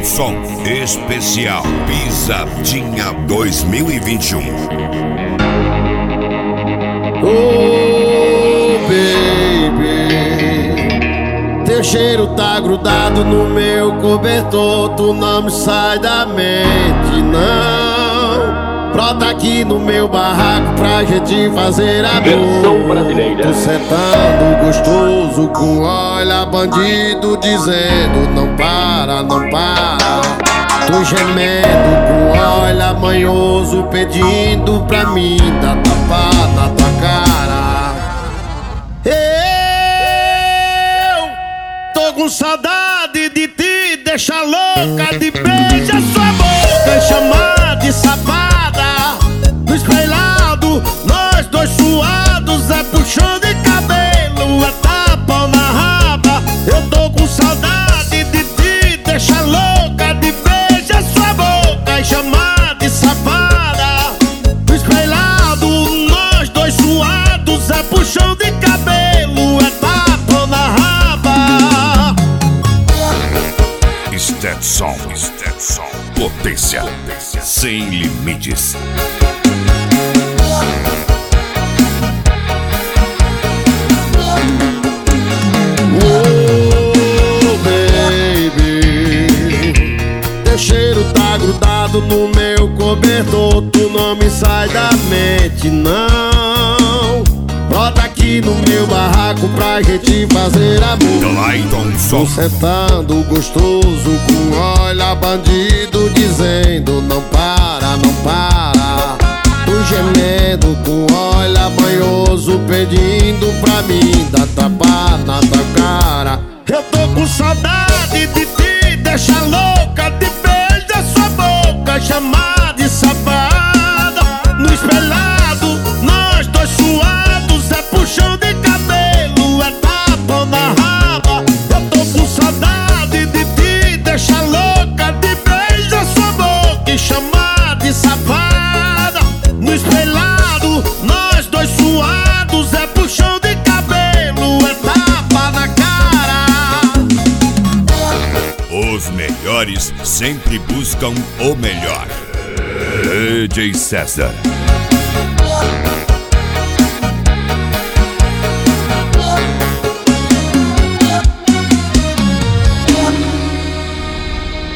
Som especial Pisadinha 2021. Oh, baby, teu cheiro tá grudado no meu cobertor. Tu não me sai da mente, não. Brota aqui no meu barraco pra gente fazer amor. Versão brasileira. Tu sentando gostoso com olha bandido dizendo não para, não para. Tu gemendo com olha manhoso pedindo pra mim dar tapa na tua cara. Eu tô com saudade de te deixar louca, de beijar sua boca e chamar de safada. No espelhado, nós dois suados, é puxão de cabelo, é tapa na raba. Eu tô com saudade de te deixar louca, de beijar sua boca e chamar de safada. No espelhado, nós dois suados, é puxão de cabelo, é tapa na raba. Stetson, potência sem limites. Oh, baby, teu cheiro tá grudado no meu cobertor. Tu não me sai da mente, não. Brota aqui no meu barraco pra gente fazer amor. Clayton Som. Tu sentando gostoso com olha bandido dizendo não para, não para. Tu gemendo com olha banhoso pedindo pra mim dar tapa na tua cara. Eu tô com saudade de te deixar louca, de beijar sua boca e chamar de safada. No espelhado, nós dois suados, é puxão de cabelo, é tapa na raba. Eu tô com saudade de te deixar louca, de beijar sua boca e chamar de safada. No espelhado, nós dois suados, é puxão de cabelo, é tapa na cara. Os melhores sempre buscam o melhor. DJ César.